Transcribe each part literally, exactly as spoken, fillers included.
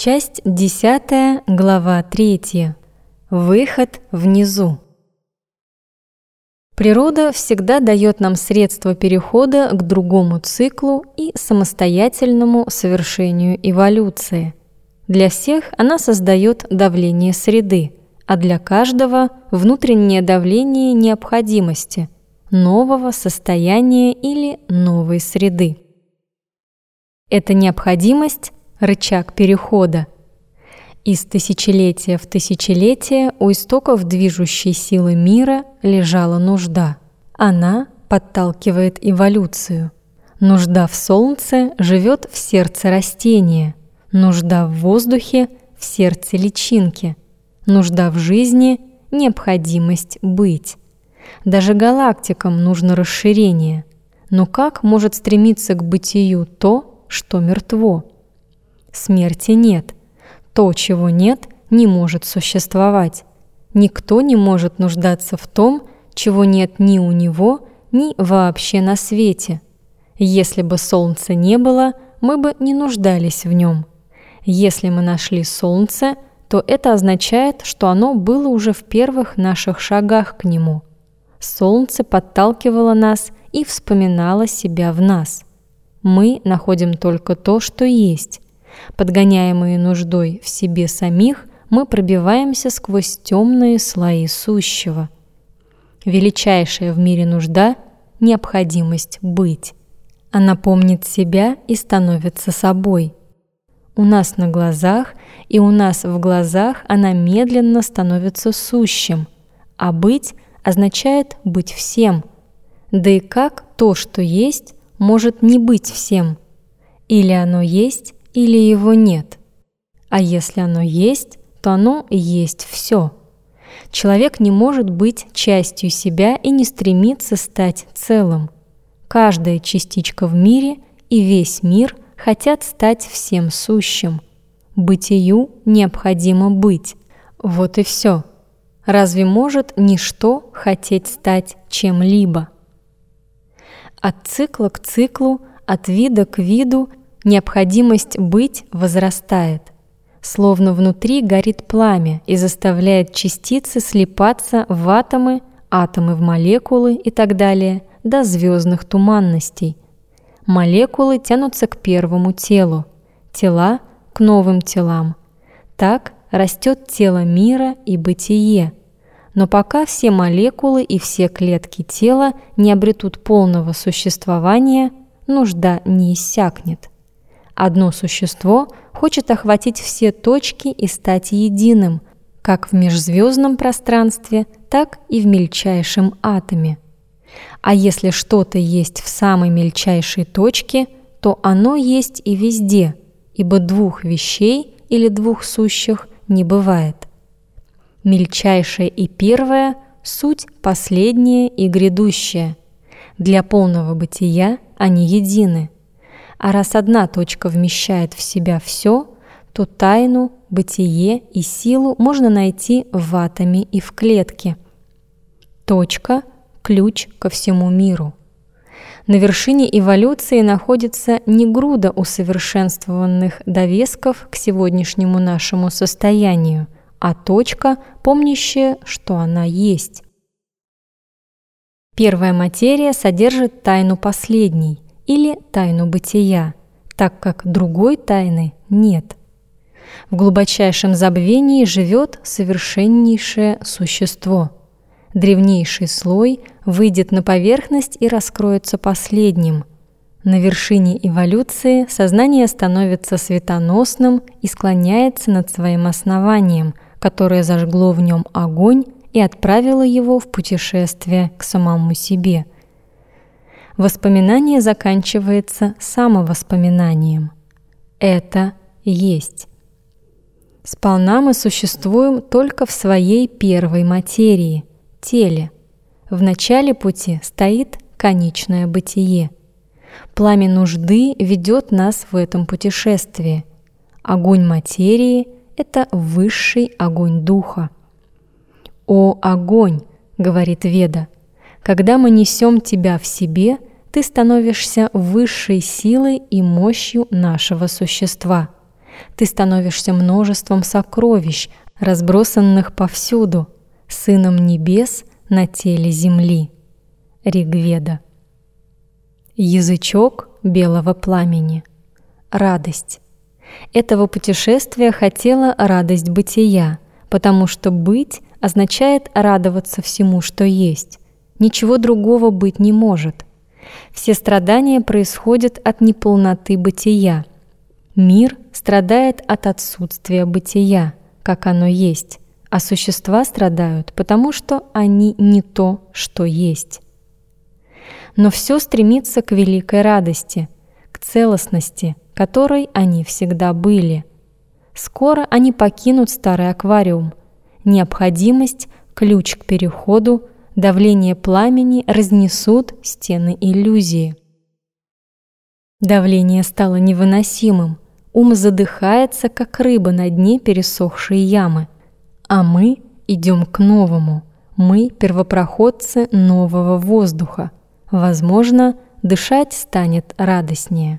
Часть десятая, глава третья. Выход внизу. Природа всегда дает нам средства перехода к другому циклу и самостоятельному совершению эволюции. Для всех она создает давление среды, а для каждого – внутреннее давление необходимости, нового состояния или новой среды. Эта необходимость – рычаг перехода. Из тысячелетия в тысячелетие у истоков движущей силы мира лежала нужда. Она подталкивает эволюцию. Нужда в солнце живет в сердце растения, нужда в воздухе – в сердце личинки, нужда в жизни – необходимость быть. Даже галактикам нужно расширение. Но как может стремиться к бытию то, что мертво? Смерти нет. То, чего нет, не может существовать. Никто не может нуждаться в том, чего нет ни у него, ни вообще на свете. Если бы солнца не было, мы бы не нуждались в нем. Если мы нашли солнце, то это означает, что оно было уже в первых наших шагах к нему. Солнце подталкивало нас и вспоминало себя в нас. Мы находим только то, что есть. Подгоняемые нуждой в себе самих, мы пробиваемся сквозь темные слои сущего. Величайшая в мире нужда – необходимость быть. Она помнит себя и становится собой. У нас на глазах и у нас в глазах она медленно становится сущим, а быть означает быть всем. Да и как то, что есть, может не быть всем? Или оно есть, или его нет. А если оно есть, то оно есть все. Человек не может быть частью себя и не стремится стать целым. Каждая частичка в мире и весь мир хотят стать всем сущим. Бытию необходимо быть. Вот и все. Разве может ничто хотеть стать чем-либо? От цикла к циклу, от вида к виду необходимость быть возрастает, словно внутри горит пламя и заставляет частицы слипаться в атомы, атомы в молекулы и так далее, до звездных туманностей. Молекулы тянутся к первому телу, тела – к новым телам. Так растет тело мира и бытие. Но пока все молекулы и все клетки тела не обретут полного существования, нужда не иссякнет. Одно существо хочет охватить все точки и стать единым, как в межзвездном пространстве, так и в мельчайшем атоме. А если что-то есть в самой мельчайшей точке, то оно есть и везде, ибо двух вещей или двух сущих не бывает. Мельчайшее и первое – суть последнее и грядущее. Для полного бытия они едины. А раз одна точка вмещает в себя все, то тайну, бытие и силу можно найти в атоме и в клетке. Точка – ключ ко всему миру. На вершине эволюции находится не груда усовершенствованных довесков к сегодняшнему нашему состоянию, а точка, помнящая, что она есть. Первая материя содержит тайну последней, или тайну бытия, так как другой тайны нет. В глубочайшем забвении живет совершеннейшее существо. Древнейший слой выйдет на поверхность и раскроется последним. На вершине эволюции сознание становится светоносным и склоняется над своим основанием, которое зажгло в нем огонь и отправило его в путешествие к самому себе. Воспоминание заканчивается самовоспоминанием. Это есть. Сполна мы существуем только в своей первой материи, теле. В начале пути стоит конечное бытие. Пламя нужды ведет нас в этом путешествии. Огонь материи – это высший огонь духа. «О огонь!» – говорит Веда. «Когда мы несем тебя в себе, ты становишься высшей силой и мощью нашего существа. Ты становишься множеством сокровищ, разбросанных повсюду, сыном небес на теле земли. Ригведа. Язычок белого пламени. Радость. Этого путешествия хотела радость бытия, потому что быть означает радоваться всему, что есть. Ничего другого быть не может. Все страдания происходят от неполноты бытия. Мир страдает от отсутствия бытия, как оно есть, а существа страдают, потому что они не то, что есть. Но все стремится к великой радости, к целостности, которой они всегда были. Скоро они покинут старый аквариум. Необходимость, ключ к переходу, давление пламени разнесут стены иллюзии. Давление стало невыносимым. Ум задыхается, как рыба на дне пересохшей ямы. А мы идем к новому. Мы первопроходцы нового воздуха. Возможно, дышать станет радостнее.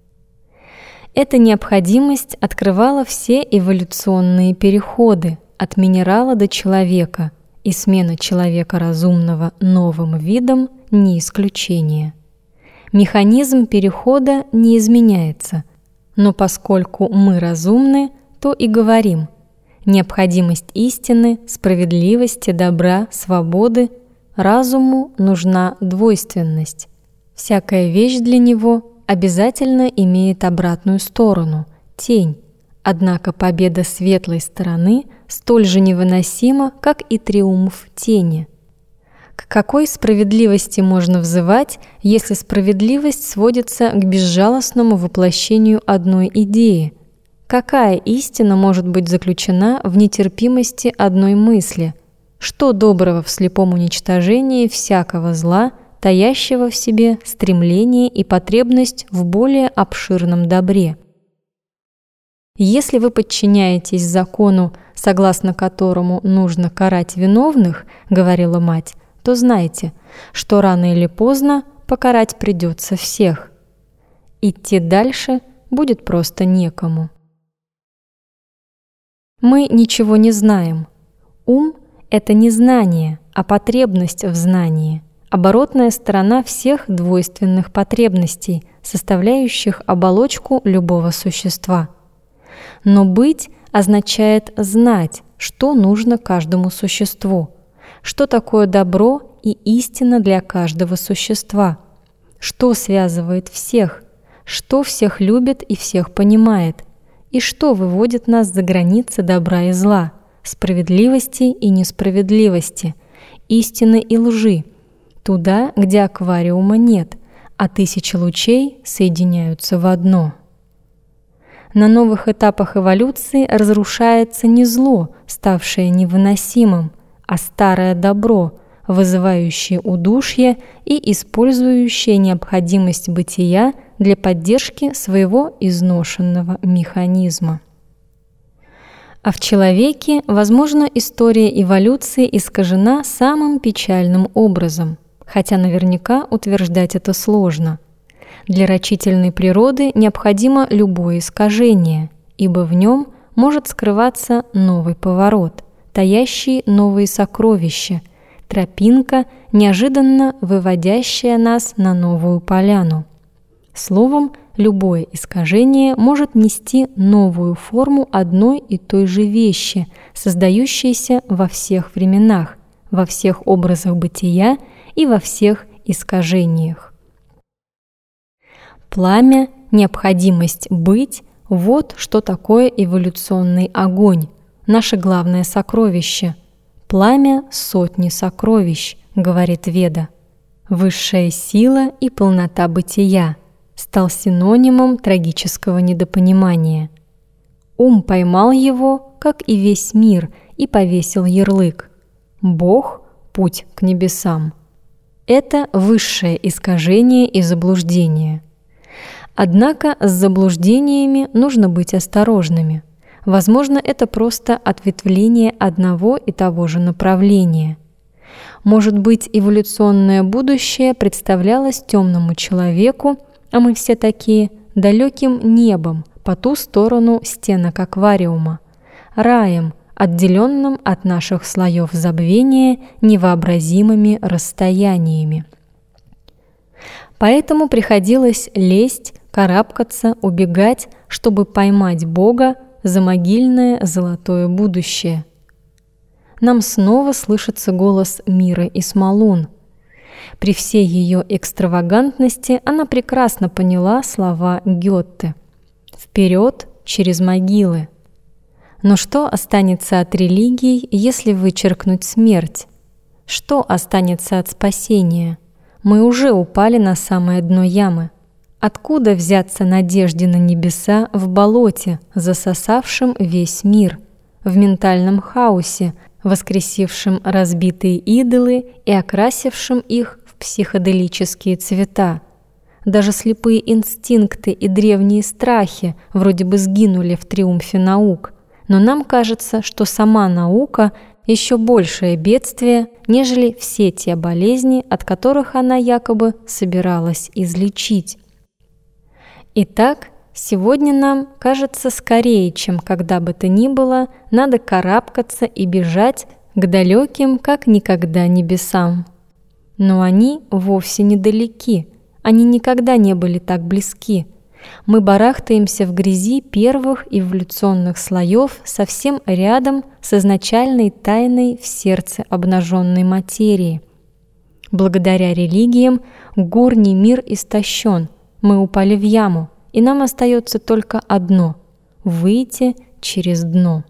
Эта необходимость открывала все эволюционные переходы от минерала до человека, и смена человека разумного новым видом не исключение. Механизм перехода не изменяется, но поскольку мы разумны, то и говорим: необходимость истины, справедливости, добра, свободы, разуму нужна двойственность. Всякая вещь для него обязательно имеет обратную сторону, тень, однако победа светлой стороны столь же невыносима, как и триумф тени. К какой справедливости можно взывать, если справедливость сводится к безжалостному воплощению одной идеи? Какая истина может быть заключена в нетерпимости одной мысли? Что доброго в слепом уничтожении всякого зла, таящего в себе стремление и потребность в более обширном добре? Если вы подчиняетесь закону, согласно которому нужно карать виновных, говорила мать, то знайте, что рано или поздно покарать придется всех. Идти дальше будет просто некому. Мы ничего не знаем. Ум — это не знание, а потребность в знании, оборотная сторона всех двойственных потребностей, составляющих оболочку любого существа. Но быть означает знать, что нужно каждому существу, что такое добро и истина для каждого существа, что связывает всех, что всех любит и всех понимает, и что выводит нас за границы добра и зла, справедливости и несправедливости, истины и лжи, туда, где аквариума нет, а тысячи лучей соединяются в одно. На новых этапах эволюции разрушается не зло, ставшее невыносимым, а старое добро, вызывающее удушье и использующее необходимость бытия для поддержки своего изношенного механизма. А в человеке, возможно, история эволюции искажена самым печальным образом, хотя наверняка утверждать это сложно. Для рачительной природы необходимо любое искажение, ибо в нем может скрываться новый поворот, таящий новые сокровища, тропинка, неожиданно выводящая нас на новую поляну. Словом, любое искажение может нести новую форму одной и той же вещи, создающейся во всех временах, во всех образах бытия и во всех искажениях. Пламя, необходимость быть – вот что такое эволюционный огонь, наше главное сокровище. Пламя сотни сокровищ, говорит Веда. Высшая сила и полнота бытия стал синонимом трагического недопонимания. Ум поймал его, как и весь мир, и повесил ярлык. Бог – путь к небесам. Это высшее искажение и заблуждение. Однако с заблуждениями нужно быть осторожными. Возможно, это просто ответвление одного и того же направления. Может быть, эволюционное будущее представлялось темному человеку, а мы все такие, далеким небом, по ту сторону стенок аквариума, раем, отделенным от наших слоев забвения невообразимыми расстояниями. Поэтому приходилось лезть, карабкаться, убегать, чтобы поймать Бога за могильное золотое будущее. Нам снова слышится голос Миры Исмалун. При всей ее экстравагантности она прекрасно поняла слова Гёте: «Вперед через могилы». Но что останется от религий, если вычеркнуть смерть? Что останется от спасения? Мы уже упали на самое дно ямы. Откуда взяться надежде на небеса в болоте, засосавшем весь мир, в ментальном хаосе, воскресившем разбитые идолы и окрасившим их в психоделические цвета? Даже слепые инстинкты и древние страхи вроде бы сгинули в триумфе наук, но нам кажется, что сама наука еще большее бедствие, нежели все те болезни, от которых она якобы собиралась излечить. Итак, сегодня нам кажется скорее, чем когда бы то ни было, надо карабкаться и бежать к далеким, как никогда, небесам. Но они вовсе недалеки, они никогда не были так близки. Мы барахтаемся в грязи первых эволюционных слоев совсем рядом с изначальной тайной в сердце обнаженной материи. Благодаря религиям горний мир истощен, мы упали в яму, и нам остается только одно – выйти через дно.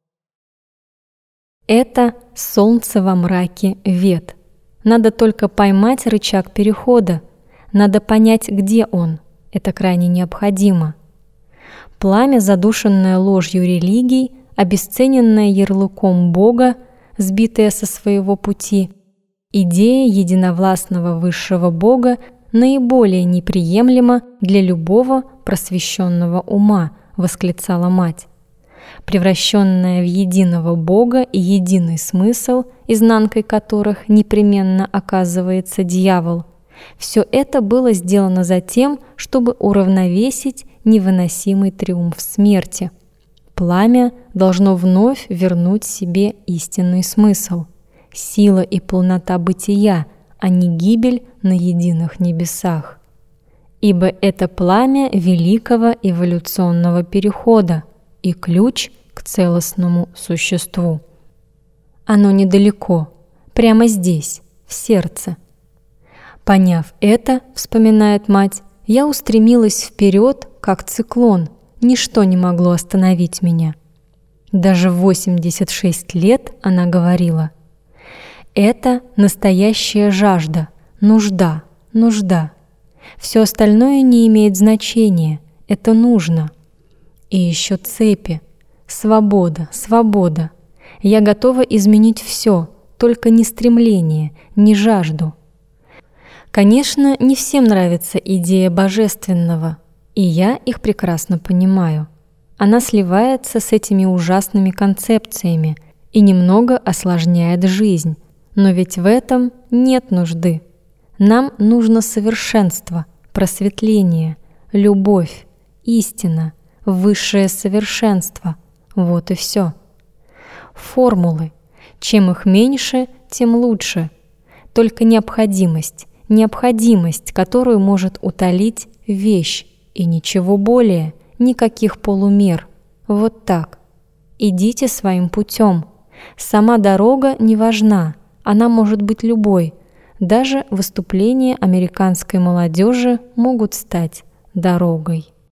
Это солнце во мраке Вед. Надо только поймать рычаг перехода, надо понять, где он. Это крайне необходимо. Пламя, задушенное ложью религий, обесцененное ярлыком Бога, сбитое со своего пути, идея единовластного высшего Бога наиболее неприемлема для любого просвещенного ума, восклицала мать. Превращенная в единого Бога и единый смысл, изнанкой которых непременно оказывается дьявол, все это было сделано за тем, чтобы уравновесить невыносимый триумф смерти. Пламя должно вновь вернуть себе истинный смысл, сила и полнота бытия, а не гибель на единых небесах. Ибо это пламя великого эволюционного перехода и ключ к целостному существу. Оно недалеко, прямо здесь, в сердце. Поняв это, вспоминает мать, я устремилась вперед, как циклон, ничто не могло остановить меня. Даже в восемьдесят шесть лет она говорила: «Это настоящая жажда, нужда, нужда. Все остальное не имеет значения, это нужно. И еще цепи, свобода, свобода. Я готова изменить все, только не стремление, не жажду». Конечно, не всем нравится идея божественного, и я их прекрасно понимаю. Она сливается с этими ужасными концепциями и немного осложняет жизнь, но ведь в этом нет нужды. Нам нужно совершенство, просветление, любовь, истина, высшее совершенство. Вот и все. Формулы. Чем их меньше, тем лучше. Только необходимость. Необходимость, которую может утолить вещь, и ничего более, никаких полумер. Вот так. Идите своим путем. Сама дорога не важна, она может быть любой. Даже выступления американской молодежи могут стать дорогой.